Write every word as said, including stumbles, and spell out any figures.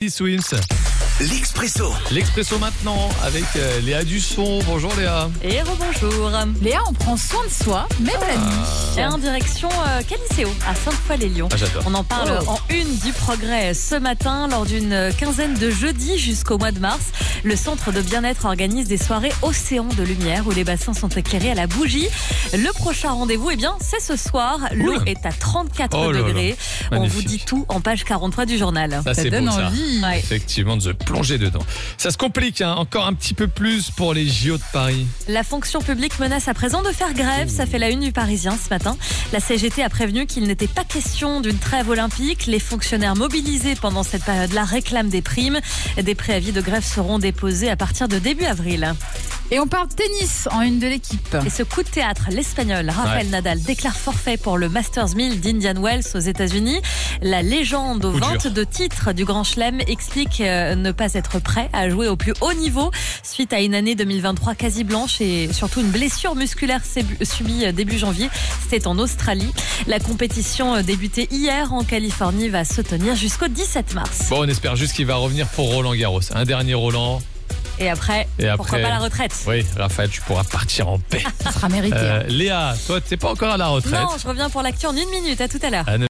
Swims. L'Expresso. L'Expresso maintenant avec euh, Léa Dusson. Bonjour Léa. Et rebonjour. Léa, on prend soin de soi, même la nuit. Et en direction euh, Caliceo, à Sainte-Foy-les-Lyons. Ah, j'adore. On en parle Oh. en une du Progrès ce matin, lors d'une quinzaine de jeudis jusqu'au mois de mars. Le centre de bien-être organise des soirées Océan de lumière où les bassins sont éclairés à la bougie. Le prochain rendez-vous, eh bien, c'est ce soir. L'eau Oula. est à trente-quatre Oh là là. degrés. On Magnifique. vous dit tout en page quarante-trois du journal. Ça, Ça c'est donne beau, ça. envie. Ouais. Effectivement, de se plonger dedans. Ça se complique, hein, encore un petit peu plus pour les J O de Paris. La fonction publique menace à présent de faire grève. Ça fait la une du Parisien ce matin. La C G T a prévenu qu'il n'était pas question d'une trêve olympique. Les fonctionnaires mobilisés pendant cette période-là réclament des primes. Des préavis de grève seront déposés à partir de début avril. Et on parle tennis en une de l'équipe. Et ce coup de théâtre, l'Espagnol Rafael Ouais. Nadal déclare forfait pour le Masters mille d'Indian Wells aux États-Unis. La légende aux Coup dur. vingt-deux titres du Grand Chelem explique euh, ne pas être prêt à jouer au plus haut niveau suite à une année deux mille vingt-trois quasi blanche et surtout une blessure musculaire sébu- subie euh, début janvier. C'était en Australie. La compétition euh, débutée hier en Californie va se tenir jusqu'au dix-sept mars. Bon, on espère juste qu'il va revenir pour Roland Garros. Un dernier Roland. Et après, Et pourquoi après- pas la retraite? Oui, Raphaël, tu pourras partir en paix. Ça sera mérité. Euh, Léa, toi, t'es pas encore à la retraite. Non, je reviens pour l'actu en une minute. À tout à l'heure. À